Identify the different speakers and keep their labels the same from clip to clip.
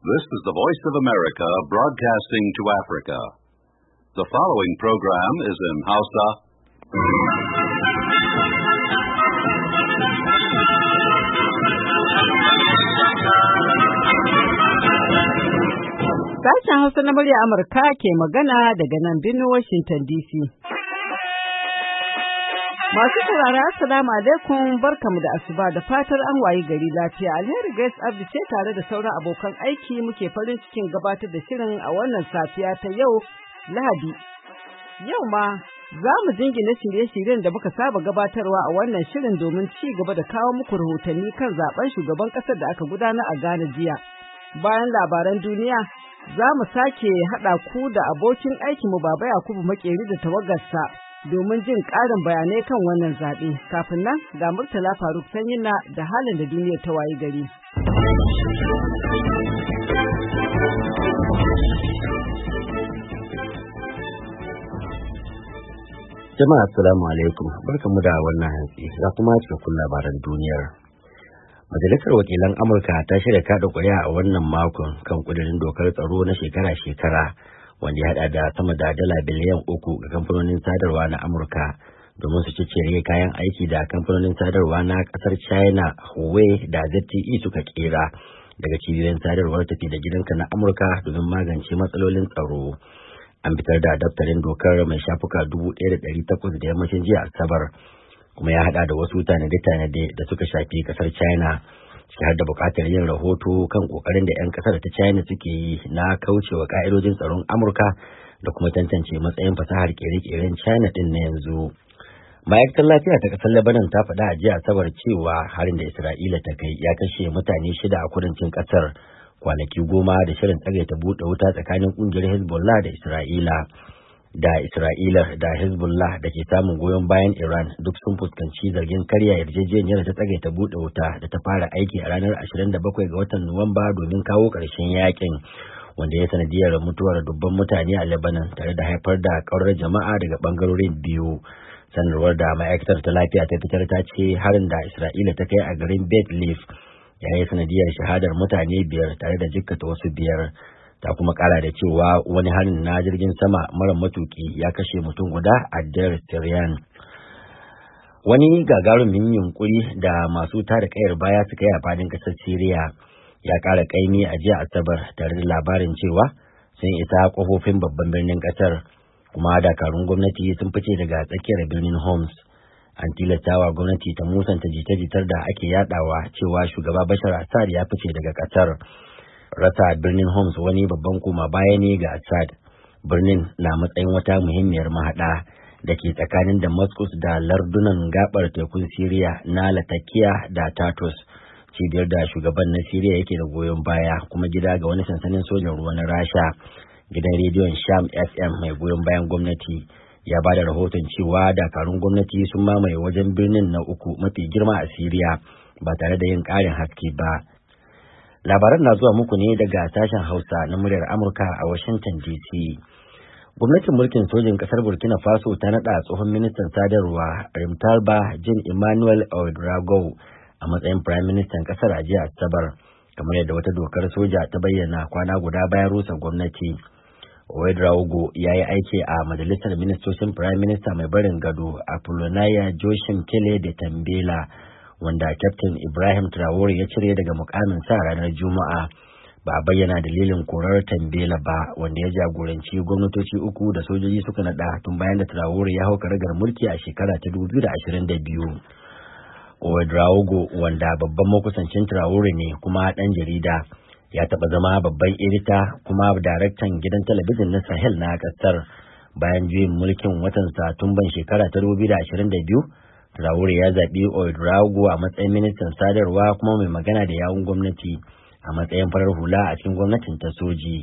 Speaker 1: This is the Voice of America broadcasting to Africa. The following program is in Hausa.
Speaker 2: Sashen Hausa na murya Amurka ke magana daga nan birnin Washington DC. Masu saurara assalamu alaikum, barkamu da asuba da fatar an wayi gari lafiya. Alheri Grace Abdi ce tare da sauran abokan aiki muke farin cikin gabatar da shirin a wannan safiya ta yau Lahadi. Yau ma za mu jingina shirye-shiryen da muka saba gabatarwa a wannan shirin domin ci gaba da kawo muku rahotanni kan zaben shugaban ƙasar da aka gudanar a Ghana jiya. Bayan labaran duniya, za mu sake haɗa ku da abokin aikinmu Baba Yakubu Makeri da tawagarsa domin jin ƙarin bayanai kan wannan zaɓe. Kafin nan ga Murtala Faruk Sanyina da halin da duniyar ta wayi gari.
Speaker 3: Jama'a assalamu alaikum, barkanmu da wannan hantsi ga kuma cikakkun labaran duniyar. Majalisar Wakilan Amurka ta shirya kaɗa ƙuri'a a wannan makon kan ƙudurin dokar tsaro na shekara-shekara wanda ya haɗa da sama da dala biliyan 3 ga kamfanonin sadarwa na Amurka domin su ciccire kayan aiki da kamfanonin sadarwa na ƙasar China, Huawei da ZTE suka ƙera daga cibiyoyin sadarwar tafi da gidanka na Amurka domin magance matsalolin tsaro. An fitar da daftarin dokar mai shafuka 1,800 da yammacin jiya Asabar, kuma ya hada da wasu tanade-tanade da suka shafi kasar China, ciki har da bukatar yin rahoto kan kokarin da 'yan kasar ta China suke yi na kaucewa ka'idojin tsaron Amurka da kuma tantance matsayin fasahar kere-keren China din na yanzu. Ma'aikatar lafiya ta kasar Lebanon ta faɗa a jiya Asabar cewa harin da Isra'ila ta kai ya kashe mutane 6 a kudancin kasar, kwanaki 10 da shirin tsagaita buɗe wuta tsakanin ƙungiyar Hezbollah da Isra'ila. Isra'ila da Hezbollah da ke samun goyon bayan Iran duk sun fuskanci zargin karya yarjejeniyar ta tsagaita buɗe wuta da ta fara aiki a ranar 27 ga watan Nuwamba domin kawo ƙarshen yakin, wanda ya sanadiyar mutuwar dubban mutane a Lebanon tare da haifar da ƙaurar jama'a daga ɓangarorin biyu. Sanarwar da ma'aikatar ta lafiya ta fitar ta ce harin da Isra'ila ta kai a garin Beit Leaf ya yi sanadiyar shahadar mutane 5 tare da jikkata wasu 5. Ta kuma kara da cewa wani harin na jirgin sama mara matuki ya kashe mutum guda a Deir Syrian. Wani gagarumin yunkuri da masu tada kayar baya suka yi a fadin kasar Syria ya kara kaimi a jiya Asabar tare da labarin cewa sun isa kofofin babban birnin kasar, kuma dakarun gwamnati sun fice daga tsakiyar birnin Homs. An tilastawa gwamnati ta musanta jita-jitar da ake yadawa cewa shugaba Bashar Assad ya fice daga kasar. Rasa birnin Homs wani babban koma baya ne ga Assad. Birnin na matsayin wata muhimmiyar mahaɗa da ke tsakanin Damascus da lardunan gabar tekun Siriya na Latakia da Tartus, cibiyar da shugaban na Siriya yake da goyon baya, kuma gida ga wani sansanin sojan ruwa na Rasha. Gidan rediyon Sham FM mai goyon bayan gwamnati ya ba da rahoton cewa dakarun gwamnati sun mamaye wajen birnin na 3 mafi girma a Siriya ba tare da yin ƙarin haske ba. Labaran na zuwa muku ne daga sashen Hausa na muryar Amurka a Washington DC. Gwamnatin mulkin sojin kasar Burkina Faso ta naɗa tsohon ministan sadarwa Rimtalba Jean Emmanuel Ouedraogo a matsayin Prime Ministan kasar a jiya Asabar, kamar yadda wata dokar soja ta bayyana kwana guda bayan rusa gwamnati. Ouedraogo ya yi aiki a majalisar ministocin Prime Minister mai barin gado Apollonia Joachim Telle de Tambela, wanda Captain Ibrahim Traore ya cire daga mukamin sa ranar Juma'a. Ba a bayyana dalilin korar Tambela ba, wanda ya jagoranci gwamnatoci 3 da sojoji suka nada tun bayan da Traore ya hau karagar mulki a shekara ta 2022. Ouedraogo, wanda babban makusancin Traore ne kuma dan jarida, ya taɓa zama babban edita kuma daraktan gidan talabijin na Sahel na ƙasar. Bayan juyin mulkin watan Satumban shekara ta 2022, Traore ya zaɓi Ouedraogo a matsayin ministan sadarwa kuma mai magana da yawun gwamnati a matsayin farar hula a cikin gwamnatin ta soji.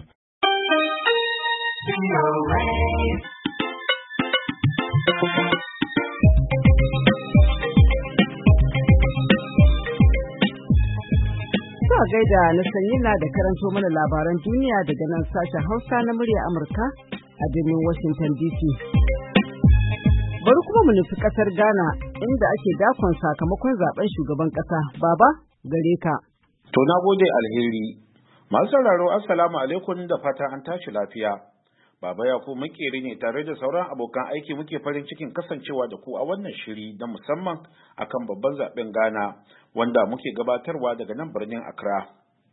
Speaker 2: Zuwa gaida na Sanyina da karanto mana labaran duniya daga nan sashen Hausa na murya Amurka a birnin Washington DC. Bari kuma mu nufi kasar Ghana inda ake dakon sakamakon zaben shugaban kasa. Baba, gare ka.
Speaker 4: To na gode Alheri. Masu sauraro assalamu alaikum da fata an tashi lafiya. Baba Yakubu Makeri ne tare da sauran abokan aiki muke farin cikin kasancewa da ku a wannan shiri na musamman akan babban zaben Ghana wanda muke gabatarwa daga nan birnin Accra.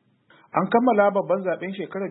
Speaker 4: An kammala babban zaben shekarar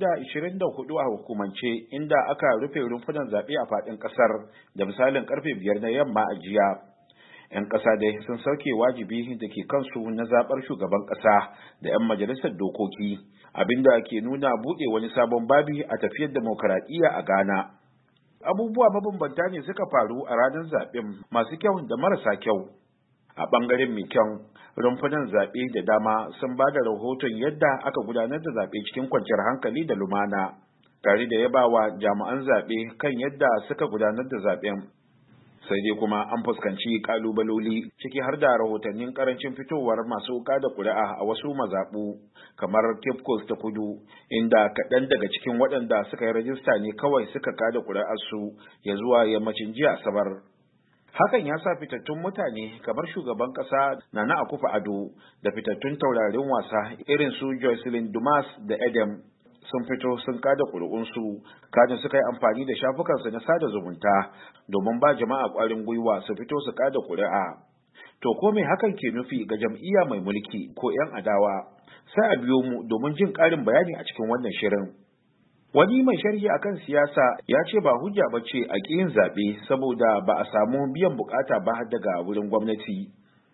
Speaker 4: 2024 a hukumance inda aka rufe rumfunan zaɓe a faɗin ƙasar da misalin karfe 5 na yamma a jiya. 'Yan ƙasa dai sun sauke wajibi da ke kansu na zaɓar shugaban ƙasa da 'yan majalisar dokoki, abinda ke nuna buɗe wani sabon babi a tafiyar demokaradiyya a Ghana. Abubuwa mabambanta ne suka faru a ranar zaɓen, masu kyau da marasa kyau. A ɓangaren mai kyau, rumfunan zaɓe da dama sun ba da rahoton yadda aka gudanar da zaɓe cikin kwanciyar hankali da lumana, tare da yabawa jami'an zaɓe kan yadda suka gudanar da zaɓen. Sai dai kuma an fuskanci kalubaloli ciki har da rahotannin karancin fitowar masu wuka da kuri'a a wasu mazaɓu kamar Cape Coast ta Kudu, inda kaɗan daga cikin waɗanda suka yi rajista ne kawai suka kada kuri'arsu ya zuwa yammacin jiya Asabar. Hakan ya sa fitattun mutane kamar shugaban ƙasa Nana Akufo-Addo da fitattun taurarin wasa irin su Jocelyn Dumas da Edem sun fito sun kada ƙuri'unsu, kajin suka yi amfani da shafukansu na sada zumunta domin ba jama'a ƙwarin gwiwa su fito su kada ƙuri'a. To ko me hakan ke nufi ga jam'iyya mai mulki ko 'yan adawa? Sai a biyo mu domin jin ƙarin bayani a cikin wannan shirin. Wani mai sharhi akan siyasa ya ce ba hujja ba ce a ƙi yin zaɓe saboda ba a samu biyan buƙata ba daga wurin gwamnati.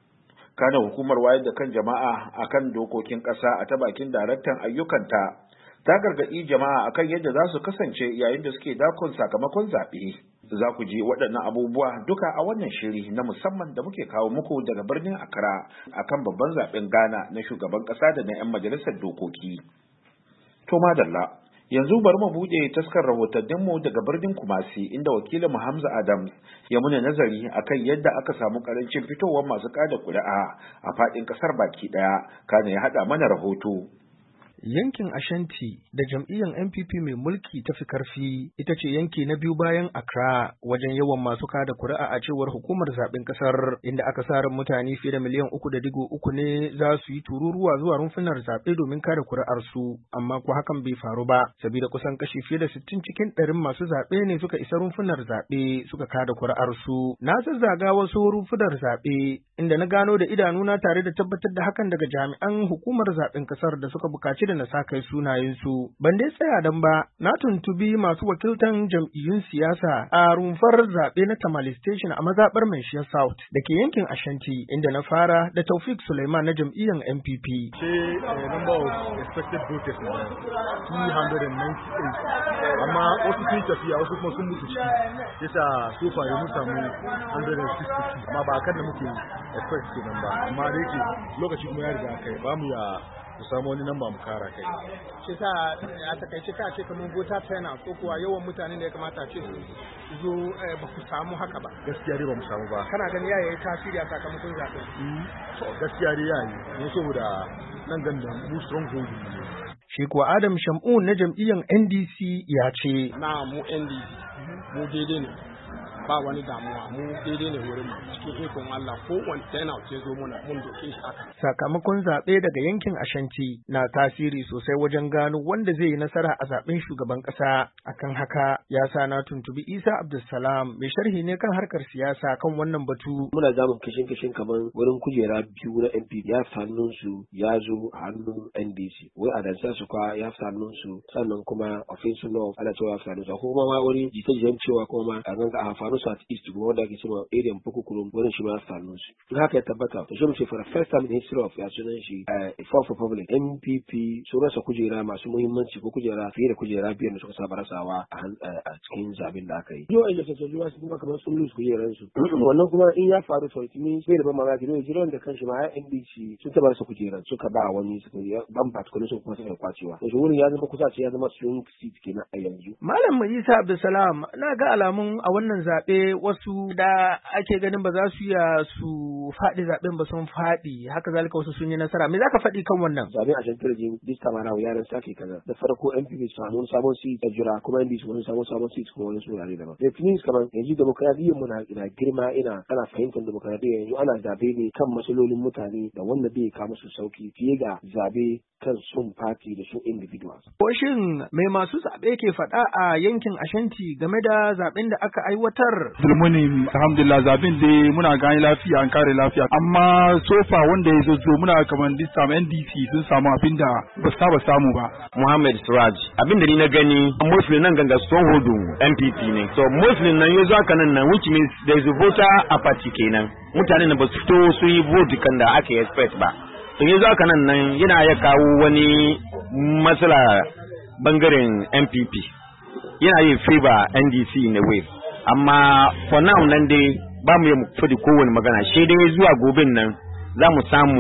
Speaker 4: Kana hukumar wayar da kan jama'a akan dokokin ƙasa a ta bakin daraktan ayyukanta ta gargaɗi jama'a akan yadda za su kasance yayin da suke dakon sakamakon zaɓe. Za ku ji waɗannan abubuwa duka a wannan shiri na musamman da muke kawo muku daga birnin Accra akan babban zaɓen Ghana na shugaban ƙasa da na 'yan majalisar dokoki. To madalla, yanzu bari mu buɗe taskar rahotanninmu daga birnin Kumasi inda wakilin Hamza Adams ya muna nazari akan yadda aka samu ƙarancin fitowar masu kada ƙuri'a a faɗin ƙasar baki ɗaya, kana ya haɗa mana rahoto.
Speaker 5: Yankin Ashanti da jam'iyyar NPP mai mulki ta fi karfi ita ce yanki na biyu bayan Accra wajen yawan masu kada kuri'a a cewar hukumar zaben kasar, inda aka sa ran mutane fiye da miliyan 3.3 ne za su yi tururuwa zuwa rumfunar zaɓe domin kada kuri'ar su, amma ko hakan bai faru ba saboda kusan kashi fiye da 60 cikin 100 masu zaɓe ne suka isa rumfunar zaɓe suka kada kuri'ar su. Na zazzaga wasu rumfunar zaɓe inda na gano da idanuna tare da tabbatar da hakan daga jami'an hukumar zaben kasar da suka buƙaci da na sa kai sunayensu. Ban dai tsaya dan ba, na tuntubi masu wakiltan jam'iyyun siyasa a rumfar zaɓe na Tamale Station a mazaɓar Manshiya South da ke yankin Ashanti, inda na fara da Taufik Suleiman na jam'iyyar NPP.
Speaker 6: Number of expected voters na 298, amma wasu sun tafiya wasu kuma sun mutu ciki. Yasa so far mun samu 160, amma ba kan da muke expect kenan ba, amma da yake lokaci kuma ya riga kai ba mu ya ku samu wani namba mu kara kai.
Speaker 5: Shi sa a takaice ka ce kamar vota turnout ko kuwa yawan mutanen da ya kamata ce su zo ba ku samu haka ba.
Speaker 6: Gaskiya dai ba mu samu ba.
Speaker 5: Kana gani yayi tasiri a sakamakon zaɓe?
Speaker 6: To gaskiya dai yayi. Mu saboda nan ganda mu stronghold ne.
Speaker 5: Shi kuwa Adam Shamun na jam'iyyar NDC ya ce.
Speaker 7: Na mu NDC mu daidai ne. Ba wani damuwa, mu daidai ne wurin cikin ikon Allah ko wani turnout ya zo muna mun doke shi haka.
Speaker 5: Sakamakon zaɓe daga yankin Ashanti na tasiri sosai wajen gano wanda zai yi nasara a zaɓen shugaban ƙasa. Akan haka ya sa na tuntubi Isa Abdulsalam mai sharhi ne kan harkar siyasa kan wannan batu.
Speaker 8: Muna zamun kishin kamar wurin kujera biyu na MP ya fi hannunsu ya zo a hannun NDC. Wai a dansa su kwa ya fi hannunsu, sannan kuma Offensive North ana cewa ya fi hannunsu. Kuma ma wani jita-jitan cewa kuma a ganga a faru South East kuma wanda ake cewa area Mpukukurum wurin shi ma ya su. In haka ya tabbata, to shi mu ce for the first time in history of ya sunan shi Fourth Republic NPP sun rasa kujera masu muhimmanci ko kujera fiye da kujera biyar da suka saba rasawa a cikin zaben da aka yi. Yau da tattalin su kuma kamar sun lose kujeran su. Wannan kuma in ya faru to it means bai da ban mamaki ne jiran da kanshi ma ya NDC sun taba rasa kujeran suka ba wani suka ban particular su kuma suka kwacewa. To wurin ya zama kusa ce ya zama swing seat kenan a yanzu.
Speaker 5: Malam Isa Abdulsalam na ga alamun a wannan zaɓe zaɓe wasu da ake ganin ba za su iya su faɗi zaɓen ba sun faɗi, haka zalika wasu sun yi nasara. Me za ka faɗi kan wannan?
Speaker 8: Zaɓen a Shantar Jim this time around yaran sake kaza. Da farko NPP su samu sabon seat da jira kuma NDC wani sabon seat kuma wani surare daban. Da finish kamar yanzu demokradiyyar mu na girma ana fahimtar demokradiyya yanzu ana zaɓe ne kan matsalolin mutane da wanda bai kawo musu sauki fiye ga zaɓe kan sun party da su individuals.
Speaker 5: Ko shin mai masu zaɓe ke faɗa a yankin Ashanti game da zaɓen da aka aiwatar?
Speaker 6: Zulmuni alhamdulillah zaɓen dai muna gani lafiya an kare lafiya amma sofa wanda ya zo muna kamar this time NDC sun samu abin da ba su saba samu ba.
Speaker 9: Muhammad Suraj abin da ni na gani Muslim nan ganga stronghold MPP ne. So Muslim nan yanzu haka nan which means there is a voter apathy kenan. Mutanen da ba su fito su yi vote kan da aka expect ba. To yanzu haka nan yana ya kawo wani matsala bangaren MPP. Yana yin favor NDC in a way. Amma for now nan dai ba mu yi fadi kowane magana. Shi dai zuwa gobin nan za mu samu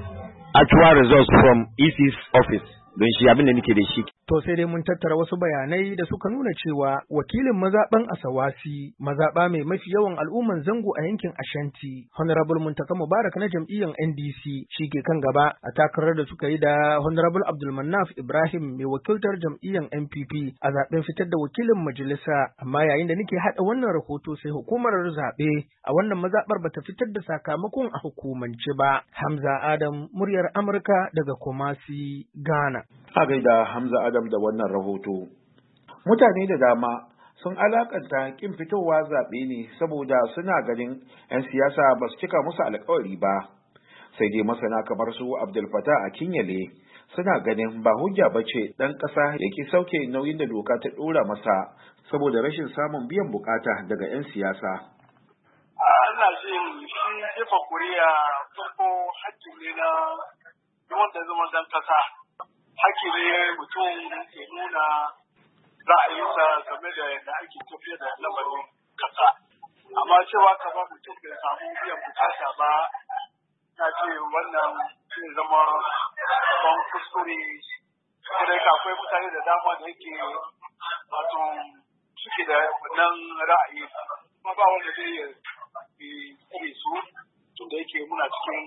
Speaker 9: actual results from EC's office. Don shi abin da nake da shi.
Speaker 5: To sai dai mun tattara wasu bayanai da suka nuna cewa wakilin mazaɓan Asawasi, mazaɓa mai mafi yawan al'umman zango a yankin Ashanti, Honorable Muntaka Mubarak na jam'iyyar NDC shi ke kan gaba a takarar da suka yi da Honorable Abdulmanaf Ibrahim mai wakiltar jam'iyyar NPP a zaɓen fitar da wakilin majalisa. Amma yayin da nake haɗa wannan rahoto sai hukumar zaɓe a wannan mazaɓar bata fitar da sakamakon a hukumance ba. Hamza Adam, muryar Amurka daga Kumasi, Ghana.
Speaker 4: A gaida Hamza Adam da wannan rahoto. Mutane da dama sun alakanta kin fitowa zaɓe ne saboda suna ganin 'yan siyasa ba su cika musu alkawari ba. Sai dai masana kamar su Abdul Fattah Akinyele suna ganin ba hujja ba ce ɗan ƙasa ya ki sauke nauyin da doka ta ɗora masa saboda rashin samun biyan bukata daga 'yan siyasa.
Speaker 10: Ana jin shi jefa kuriya farko hakki ne na wanda zama dan ƙasa. Hakki ne mutum ya nuna ra'ayinsa game da yadda ake tafiya da lamarin kasa. Amma cewa kamar mutum bai samu biyan bukata ba, na ce wannan zai zama ban kuskure. Sai ka akwai mutane da dama da yake wato suke da wannan ra'ayi. Kuma ba wanda zai yi su tun da yake muna cikin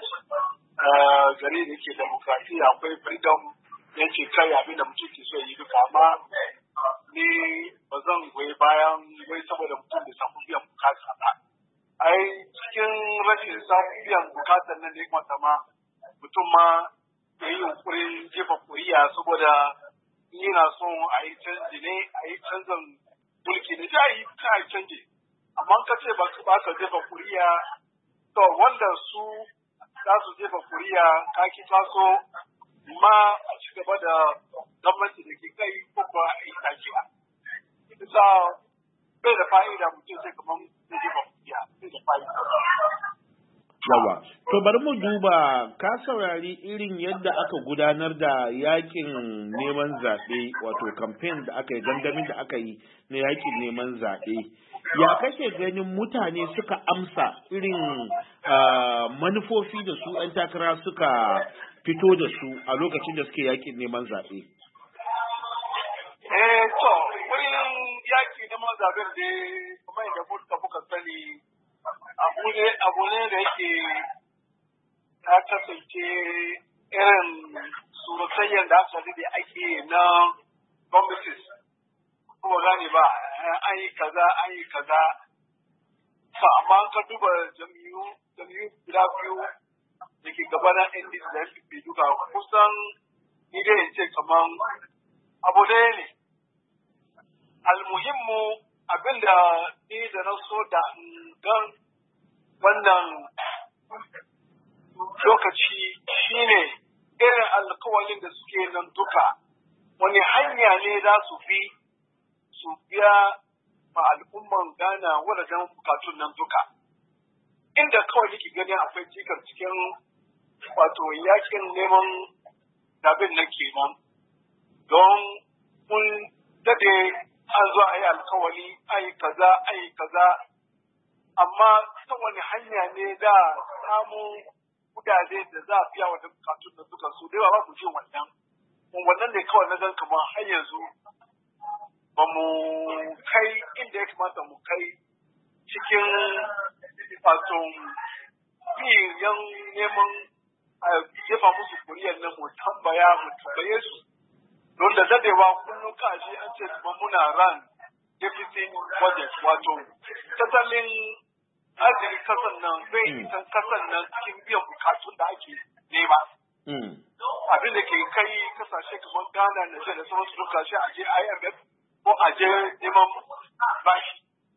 Speaker 10: gari da yake demokrasiya akwai freedom yanci kai abin da mutum ke so yi duka amma ni ba zan goyi bayan wai saboda mutum da samu biyan bukata ba. Ai cikin rashin samun biyan bukatar nan da ya kamata ma mutum ma ya yi yunkurin jefa kuriya saboda yana son a yi canji ne a yi canzan mulki ne za a yi canji. Amma ka ce ba ka jefa kuriya to wanda su za su jefa kuriya ka ki taso ma a ci gaba da gwamnati da ke kai ko ba a yi takiya. Isa bai da fa'ida mutum sai kamar zai jefa kuriya bai da fa'ida.
Speaker 4: Yawa, to bari mu duba ka saurari irin yadda aka gudanar da yakin neman zaɓe wato campaign da aka yi gangamin da aka yi na yakin neman zaɓe. Ya kake ganin mutane suka amsa irin manufofi da su 'yan takara suka fito da su a lokacin da suke yakin neman zaɓe?
Speaker 10: To, wurin yaki neman zaɓen da kuma yadda muka sani abu ne da yake ta kasance irin surutayyar da aka da ake na promises. Kuma gane ba, an yi kaza. Amma an ka duba jami'u guda biyu da ke gabanin NDC da NPP duka kusan ni dai in ce kaman abu ɗaya ne. Almuhimmu abinda ni da na so da gan wannan lokaci shine irin alkawalin da suke nan duka wani hanya ne za su bi su biya ma al'umman Ghana wadannan bukatun nan duka. Inda kawai nake gani akwai cikar cikin wato yakin neman zabin na kenan. Don mun dade an zo a yi alkawali a yi kaza, amma ta wani hanya ne da samun kudade da za a biya wa bukatun nan duka su da yawa ba ku ji wannan. Wannan ne kawai na gan kamar har yanzu ba mu kai inda ya kamata mu kai cikin wato yan neman jefa musu kuriyar nan mu tambaye su don da dadewa kullum kashi an ce kuma muna ran deficit budget wato tattalin arziki kasan nan bai isan kasan nan cikin biyan bukatun da ake nema. Abin da ke kai kasashe kamar Ghana da da sauransu duka shi a je IMF ko a je neman bashi.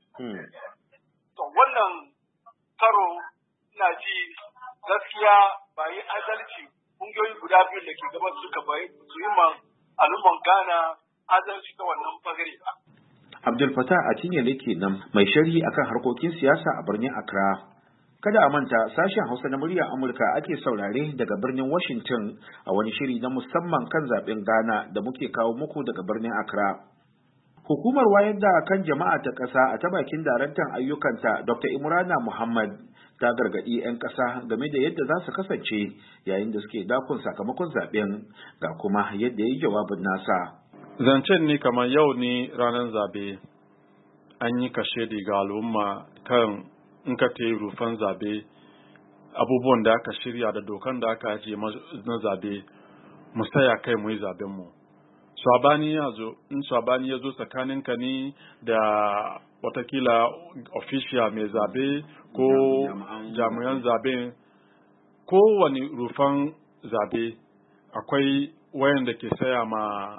Speaker 10: To wannan karo ina ji gaskiya ba yi adalci kungiyoyi guda biyu da ke gaban suka bai su yi ma al'umman Ghana adalci ta wannan fagare ba.
Speaker 4: Abdul Fattah Akinyele kenan mai sharhi akan harkokin siyasa a birnin Accra. Kada a manta sashen Hausa na muryar Amurka ake saurare daga birnin Washington a wani shiri na musamman kan zaben Ghana da muke kawo muku daga birnin Accra. Hukumar wayar da kan jama'a ta ƙasa a ta bakin daraktan ayyukanta Dr. Imrana Muhammad ta gargaɗi 'yan ƙasa game da yadda za su kasance yayin da suke dakon sakamakon zaben ga kuma yadda ya yi jawabin nasa.
Speaker 11: Zancen ne kamar yau ne ranar zabe an yi kashe ga al'umma kan in ka ta yi rufan zabe abubuwan da aka shirya da dokan da aka ajiye na zabe mu saya kai mu yi zabenmu. Swabani ya zo, in swabani ya zo tsakaninka ni da watakila official mai zabe ko jami'an zabe kowane rufan zabe akwai wayanda ke saya ma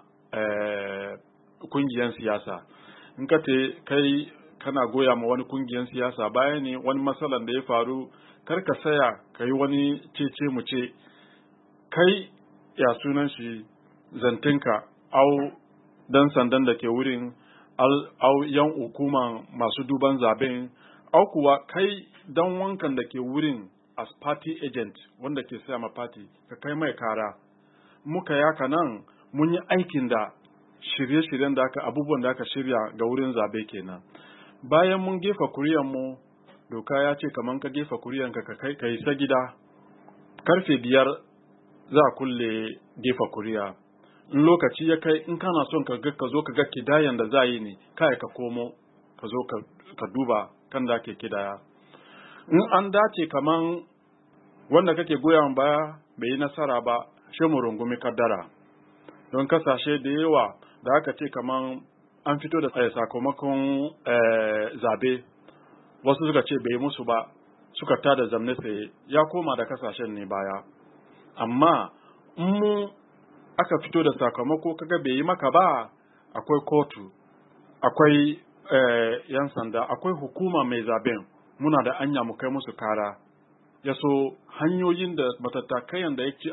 Speaker 11: kungiyan siyasa. In ka te kai kana goya ma wani kungiyan siyasa bayan ne wani matsalan da ya faru kar ka saya ka yi wani cece mu ce kai ya sunan shi zantinka au dan sandan da ke wurin au yan hukuman masu duban zaben au kuwa kai dan wankan da ke wurin as party agent wanda ke saya ma party ka kai mai kara muka yaka nan mun yi aikin da shirye-shiryen da abubuwan da aka shirya ga wurin zabe kenan bayan mun gefa kuriyan mu doka ya ce kaman ka gefa kuriyan ka kai isa gida karfe 5 za a kulle gefa kuriya in lokaci ya kai in kana son ka zo ka ga kidayan da za yi ne kai ka komo ka zo ka duba kan da ke kidaya in an dace kaman wanda kake goyon baya bai yi nasara ba shi mu rungumi kaddara don kasashe da yawa da aka ce kaman an fito da sakamakon zabe wasu suka ce bai musu ba suka tada zamne tsaye ya koma da kasashen ne baya amma in mu aka fito da sakamako kaga bai yi maka ba akwai kotu akwai yan sanda akwai hukuma mai zaben muna da anya mu kai musu kara ya so hanyoyin da matattakayan da yake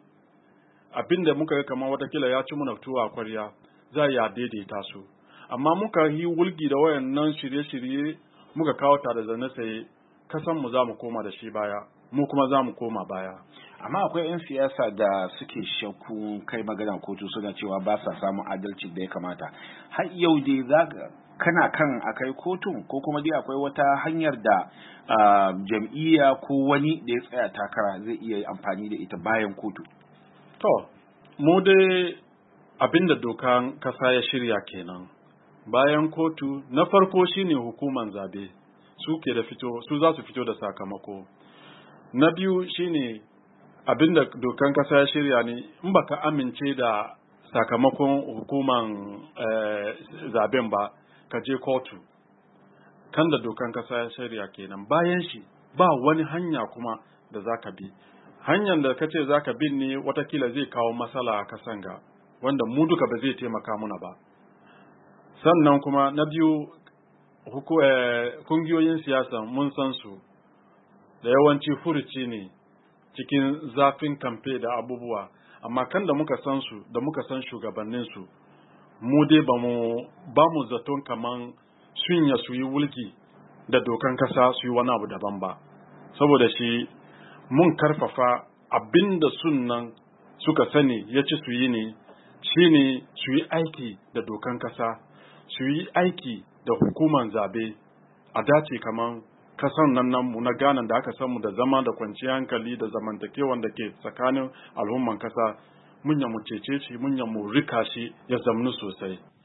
Speaker 11: abin da muka ga kamar watakila ya ci muna tuwa a kwarya za ya daidaita su amma muka yi wulgi da wayannan shirye-shirye muka kawo ta da zane sai kasan mu za mu koma da shi baya mu kuma za mu koma baya
Speaker 4: amma akwai 'yan siyasa da suke shakku kai magana kotu suna cewa ba sa samun adalci da ya kamata har yau dai kana kan akai kotun ko kuma dai akwai wata hanyar da jam'iyya ko wani da ya tsaya takara zai iya amfani da ita bayan kotu
Speaker 11: to mu dai abinda dokan kasa ya shirya kenan bayan kotu na farko shine hukuman zabe su za su fito da sakamako na biyu shine abinda dokan kasa ya shirya ne in baka amince da sakamakon hukuman zaben ba ka je kotu kan da dokan kasa ya shirya kenan bayan shi ba wani hanya kuma da zaka bi hanyar da kace zaka bin ne watakila zai kawo matsala a kasan ga wanda mu duka ba zai taimaka muna ba sannan kuma na biyu kungiyoyin siyasa mun san su da yawanci furuci ne cikin zafin kamfe da abubuwa amma kan da muka san su da muka san shugabannin su mu dai ba mu zaton kaman sun su yi wulki da dokan kasa su yi wani abu daban ba saboda shi mun karfafa abinda sunnan suka sani ya ci su yi ne shine su yi aiki da dokan kasa su yi aiki da hukuman zabe a dace kaman kasan nan mu na Ghana da aka samu da zama da kwanciyar hankali da zamantakewan da ke tsakanin al'umman kasa munya mu cece shi munya mu rika shi ya zamnu sosai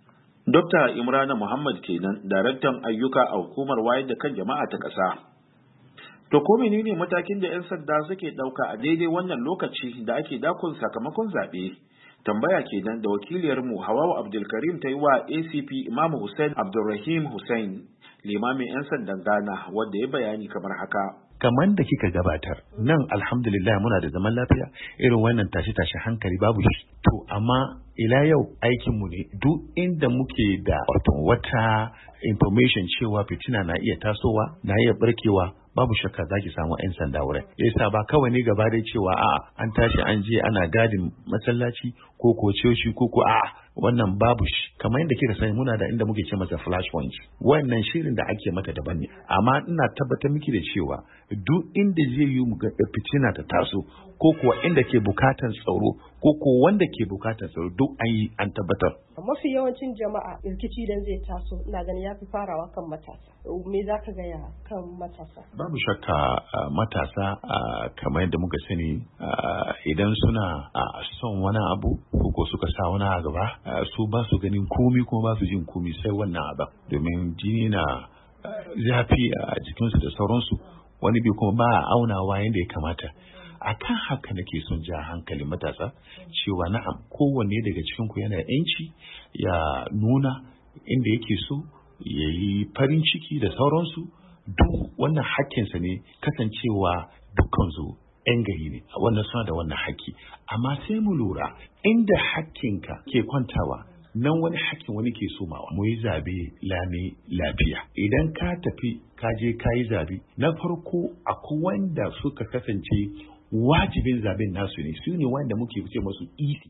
Speaker 4: Dr. Imrana Muhammad kenan, daraktan ayyuka a hukumar wayar da kan jama'a ta ƙasa. To ko menene matakin da 'yan sanda suke ɗauka a daidai wannan lokaci da ake dakon sakamakon zaɓe? Tambaya kenan da wakiliyarmu Hawawa Abdulkarim ta yi wa ACP Imam Hussein Abdulrahim Hussein, limamin 'yan sandan Ghana, wanda ya bayani kamar haka.
Speaker 12: Kamar da kika gabatar, nan alhamdulillah muna da zaman lafiya, irin wannan tashi hankali babu shi. To amma ila yau aikinmu ne duk inda muke da wata information cewa fitina na iya tasowa, na iya barkewa, babu shakka za ki samu 'yan sanda wurin. Yasa ba kawai ne gaba da cewa an tashi an je ana gadin masallaci ko coci ko wannan babu shi. Kamar yadda kika sani muna da inda muke ce masa flash points. Wannan shirin da ake mata daban ne. Amma ina tabbatar miki da cewa duk inda zai yi mu ga fitina ta taso ko kuwa inda ke bukatan tsaro ko wanda ke bukatan tsaro duk an yi an tabbatar.
Speaker 13: Mafi yawancin jama'a rikici dan zai taso ina ganin ya fi farawa kan matasa. Me za ka gaya kan matasa?
Speaker 12: Babu shakka matasa kamar yadda muka sani idan suna son wani abu ko suka sa wani a gaba su ba su ganin komi kuma ba su jin komi sai wannan abin, domin jini na zafi a jikinsu da sauransu, wani bi kuma ba a aunawa yadda ya kamata. Akan haka nake son ja hankalin matasa cewa na'am, kowanne daga cikin ku yana yanci ya nuna inda yake so, ya yi farin ciki da sauransu, duk wannan hakkinsa ne, kasancewa dukkan su 'yan gari ne, wannan suna da wannan hakki. Amma sai mu lura inda hakkinka ke kwantawa nan wani hakkin wani ke somawa. Mu yi zabe lami lafiya. Idan ka tafi ka je ka yi zabe, na farko akwai wanda suka kasance wajibin zaben nasu ne, su ne wanda muke ce musu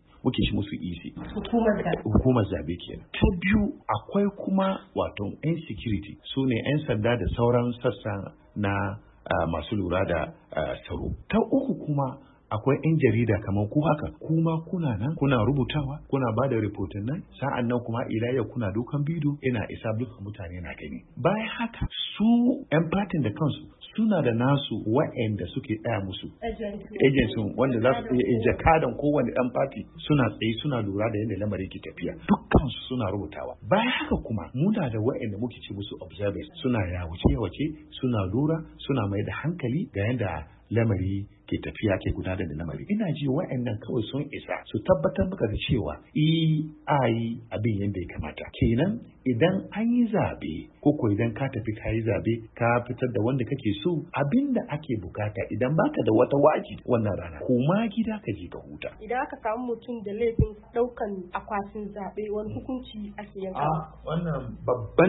Speaker 12: EC, hukumar zabe kenan. Ta biyu akwai kuma wato 'yan security, su ne 'yan sanda da sauran sassa na masu lura da tsaro. Ta uku kuma akwai 'yan jarida kamar ku haka, kuma kuna nan kuna rubutawa, kuna ba da rahoton nan, sa'an nan kuma ilayya kuna dukan bidiyo ina isa duka mutane na gani. Bayan haka su 'yan fatin da kansu suna da nasu wa'anda suke tsaya musu agents wanda za su iya jakadan kowane ɗan fati suna tsaye suna lura da yadda lamarin ke tafiya, dukkan su suna rubutawa. Bayan haka kuma muna da wa'anda muke ce musu observers, suna yawace suna lura, suna mai da hankali ga yadda lamari ke tafiya, ke gudanar da lamari. Ina ji wa'annan kawai sun isa su tabbatar maka da cewa ai abin yadda ya kamata. Kenan idan an yi zabe ko idan ka tafi ka yi zabe ka fitar da wanda kake so, abin da ake bukata idan baka da wata wajibi wannan rana, koma gida ka je ka huta.
Speaker 13: Idan aka samu mutum da laifin daukan akwatin zabe, wani hukunci ake yanka?
Speaker 12: Wannan babban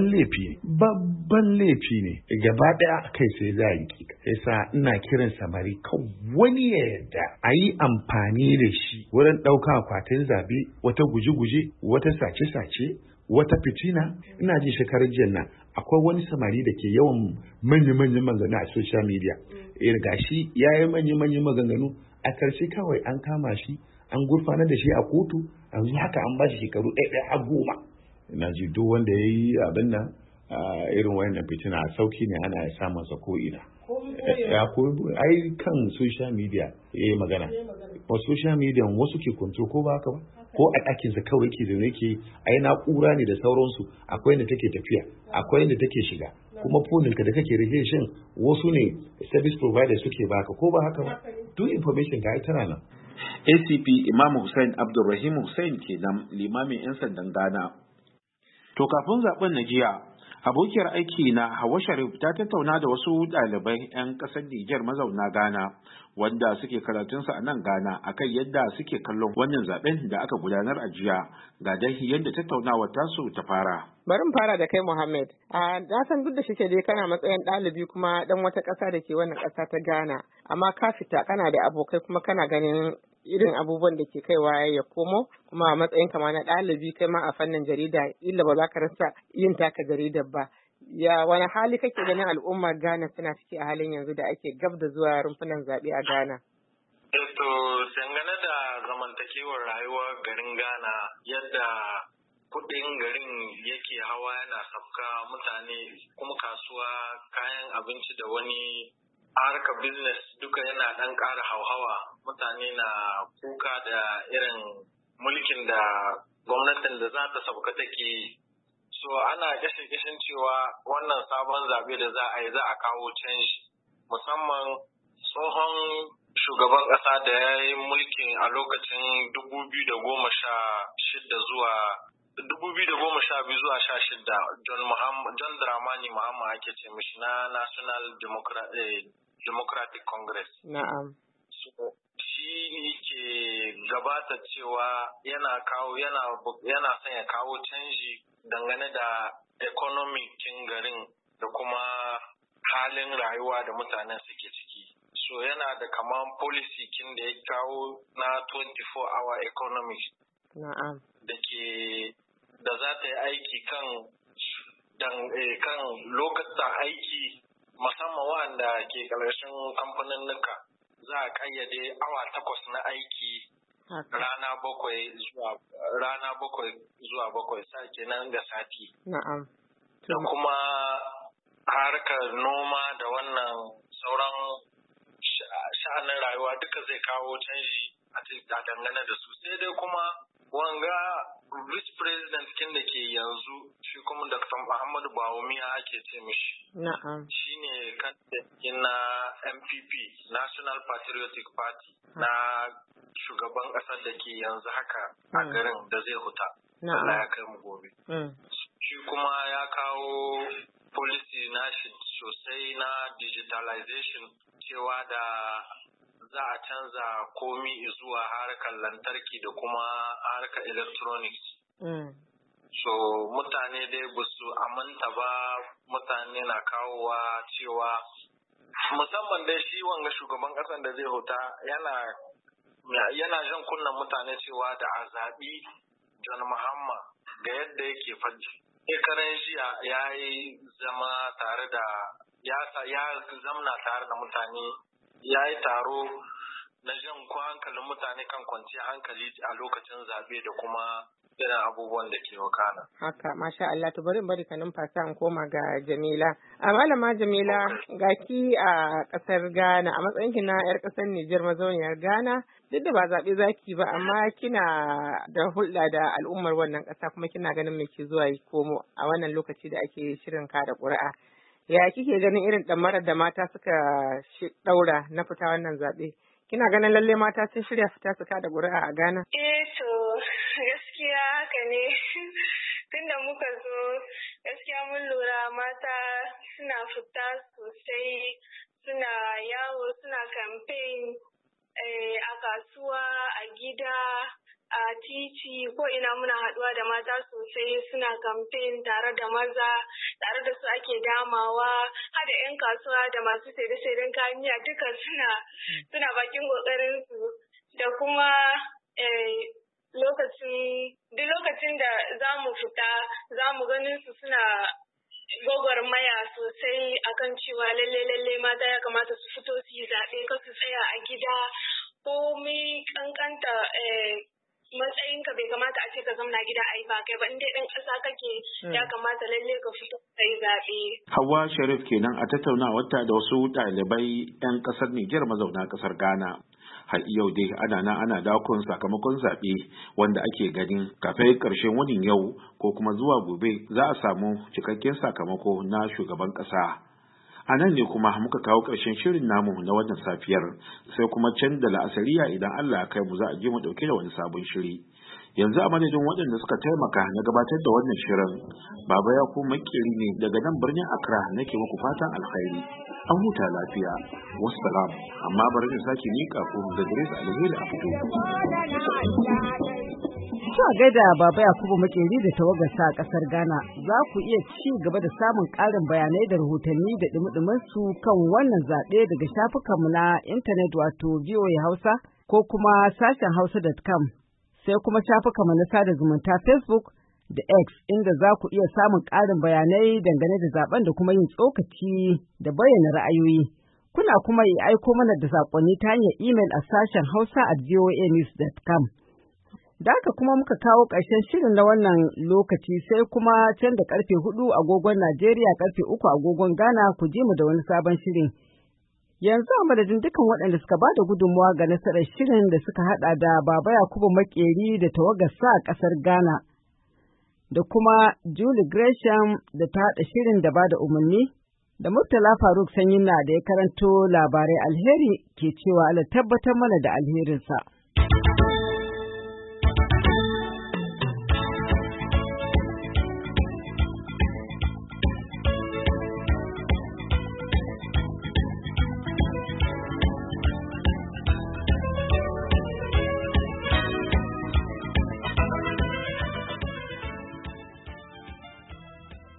Speaker 12: laifi ne gaba daya kai sai za yi kika. Yasa ina kiran samari kan wani ya yarda a yi amfani da shi wurin ɗauka akwatin zabe, wata guje-guje, wata sace-sace, wata fitina. Ina ji shekarar jiya nan akwai wani samari da ke yawan manya-manyan maganganu a social media. Gashi ya yi manya-manyan maganganu, a karshe kawai an kama shi, an gurfanar da shi a kotu, yanzu haka an ba shi shekaru 1 a 10. Ina ji duk wanda ya yi abin nan irin wayannan fitina a sauki ne ana samun sa ko ina. Ai kan social media magana. Ba social media wasu ke control ko ba haka ba, ko a ɗakinsa kawai ke zaune ke ai na'ura ne da sauransu, akwai inda take tafiya, akwai inda take shiga, kuma foninka da kake rike shin wasu ne service provider suke baka ko ba haka ba, duk information ga tana nan.
Speaker 4: ACP Imam Hussein Abdulrahim Hussein kenan, limamin 'yan sandan Ghana. To kafin zaben na jiya, abokiyar aiki na Hawa Sharif ta tattauna da wasu ɗalibai 'yan ƙasar Nijar mazauna Ghana wanda suke karatunsu a nan Ghana akan yadda suke kallon wannan zaben da aka gudanar a jiya. Ga dai yadda tattaunawar tasu ta fara.
Speaker 14: Bari mu fara da kai Muhammad. Na san duk da shike dai kana matsayin ɗalibi kuma ɗan wata ƙasa da ke wannan ƙasa ta Ghana, amma ka fita kana da abokai kuma kana ganin irin abubuwan da ke kaiwa ya komo, kuma a matsayin kama na ɗalibi kai ma a fannin jarida illa ba za ka rasa yin taka jaridar ba. Ya wani hali kake ganin al'ummar Ghana suna ciki a halin yanzu da ake gab da zuwa rumfunan zaɓe a Ghana?
Speaker 15: To dangane da zamantakewar rayuwar garin Ghana, yadda kuɗin garin yake hawa yana sauka, mutane kuma kasuwa, kayan abinci da wani harkar business duka yana ɗan ƙara hauhawa. Mutane na kuka da irin mulkin da gwamnatin da za ta sauka take So ana kishin cewa wannan sabon zaɓe da za a yi za a kawo canji, musamman tsohon shugaban ƙasa da ya yi mulkin a lokacin 2016 zuwa 2012 zuwa 16, John Dramani Mahama ake ce mishi na National Democratic Congress.
Speaker 14: Na'am.
Speaker 15: So, shi ke gabata cewa yana son ya kawo canji dangane da economic kin garin da kuma halin rayuwa da mutanen suke ciki. So yana da kaman policy kin da ya kawo na 24-hour economy.
Speaker 14: Na'am.
Speaker 15: Da za ta yi aiki kan lokutan aiki musamman waɗanda ke ƙarshen kamfaninnika. Za a ƙayyade awa 8 na aiki rana 7 zuwa 7 sa kenan ga sati.
Speaker 14: Na'am.
Speaker 15: Da kuma harkar noma da wannan sauran sha'anin rayuwa duka zai kawo canji a dangane da su. Sai dai kuma wanga vice president kin da ke yanzu shi kuma Dr. Muhammadu Bawumia ake ce mishi.
Speaker 14: Na'am.
Speaker 15: Shine kandidatin na MPP National Patriotic Party na shugaban ƙasar da ke yanzu haka a garin da zai huta. Allah ya kai mu gobe. Shi kuma ya kawo policy nashi sosai na digitalization cewa da za a canza komi zuwa harkar lantarki da kuma harkar electronics. So mutane dai ba su aminta ba, mutane na kawowa cewa musamman dai shi wanga shugaban ƙasar da zai huta yana jan kunnen mutane cewa da a zaɓi John Mahama ga yadda yake faɗi. Shekaran jiya ya yi zama tare da ya zamna tare da mutane, ya yi taro na jan hankalin mutane kan kwanciyar hankali a lokacin zaɓe da kuma irin abubuwan da ke wakana.
Speaker 14: Haka, masha Allah, to bari ka numfasa in koma ga Jamila. A malama Jamila, ga ki a ƙasar Ghana, a matsayinki na 'yar ƙasar Nijar mazauniyar Ghana, duk da ba zaɓe zaki ba, amma kina da hulɗa da al'ummar wannan ƙasa kuma kina ganin me ke zuwa yi komo a wannan lokaci da ake shirin kada ƙuri'a. Ya kike ganin irin ɗamarar da mata suka ɗaura na fita wannan zaɓe? Kina ganin lalle mata sun shirya fita su kada ƙuri'a a Ghana?
Speaker 16: To gaskiya haka ne. Tunda muka zo gaskiya mun lura mata suna fita sosai, suna yawo, suna campaign a kasuwa, a gida, a titi, ko ina muna haɗuwa da mata sosai, suna campaign tare da maza, tare da su ake damawa, har da 'yan kasuwa da masu saide-saiden kayan miya duka suna bakin ƙoƙarin su. Da kuma duk lokacin da za mu fita za mu ganin su suna gwagwarmaya sosai akan cewa lalle mata ya kamata su fito su yi zaɓe, ka su tsaya a gida, komai kankanta matsayinka bai kamata a ce ka zauna gida a yi ba kai ba, inda ɗan ƙasa kake ya kamata lalle ka fito ka yi zaɓe.
Speaker 4: Hauwa Sharif kenan a tattaunawarta da wasu ɗalibai 'yan ƙasar Nijar mazauna ƙasar Ghana. Har yau dai ana dakon sakamakon zaɓe wanda ake ganin kafin ƙarshen wunin yau ko kuma zuwa gobe za a samu cikakken sakamako na shugaban ƙasa. A nan ne kuma muka kawo ƙarshen shirin namu na wannan safiyar, sai kuma can da la'asariya idan Allah ya kai mu za a je mu ɗauke da wani sabon shiri. Yanzu a madadin waɗanda suka taimaka na gabatar da wannan shirin, Baba ya ku makeri ne daga nan birnin Accra nake muku fatan alkhairi. An huta lafiya, wassalam, amma bari in sake miƙa ku da Grace Alheri a fito.
Speaker 2: a gaida Baba Yakubu Makeri da tawagarsa a ƙasar Ghana, za ku iya ci gaba da samun ƙarin bayanai da rahotanni da ɗumi su kan wannan zaɓe daga shafukanmu na intanet wato VOA Hausa ko kuma sashen hausa.com, sai kuma shafukanmu na sada zumunta Facebook da X, inda za ku iya samun ƙarin bayanai dangane da zaben da kuma yin tsokaci da bayyana ra'ayoyi. Kuna kuma yi aiko mana da saƙonni ta hanyar imel a sashen hausa@voanews.com. Da haka kuma muka kawo ƙarshen shirin na wannan lokaci, sai kuma can da ƙarfe 4 agogon Najeriya, ƙarfe 3 agogon Ghana ku ji mu da wani sabon shirin. Yanzu a madadin dukkan waɗanda suka ba da gudunmawa ga nasarar shirin da suka haɗa da Baba Yakubu Makeri da tawagarsa a ƙasar Ghana, da kuma Julie Gresham da ta haɗa shirin da ba da umarni, da Murtala Faruk Sanyinna da ya karanto labarai. Alheri ke cewa Allah tabbatar mana da alherinsa.